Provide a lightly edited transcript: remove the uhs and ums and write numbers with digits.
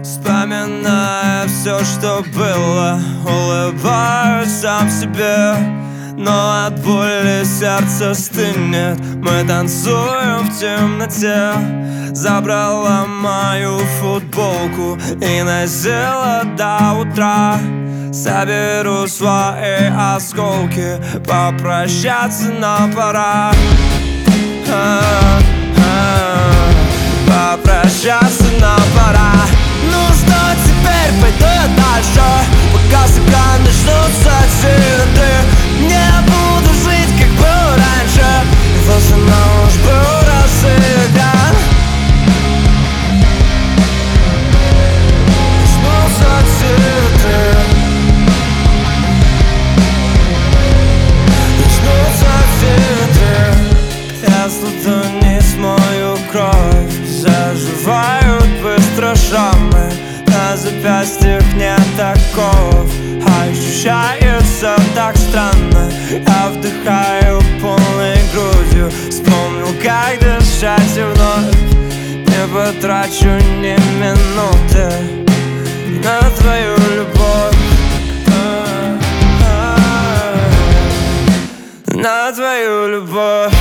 Вспоминая все, что было, улыбаюсь сам себе, но от боли сердце стынет. Мы танцуем в темноте. Забрала мою футболку и носила до утра. Соберу свои осколки, попрощаться нам пора. Попрощаться нам пора. Ну что теперь, пойду я дальше, пока всегда начнутся титры. Не буду жить, как был раньше, и возле нож был разыгран. Начнутся титры. Начнутся титры. Если ты не смою кровь, заживают быстро шрамы. На запястьях нет оков, ощущается так странно. Я вдыхаю полной грудью, вспомнил, как дышать и вновь не потрачу ни минуты на твою любовь, на твою любовь.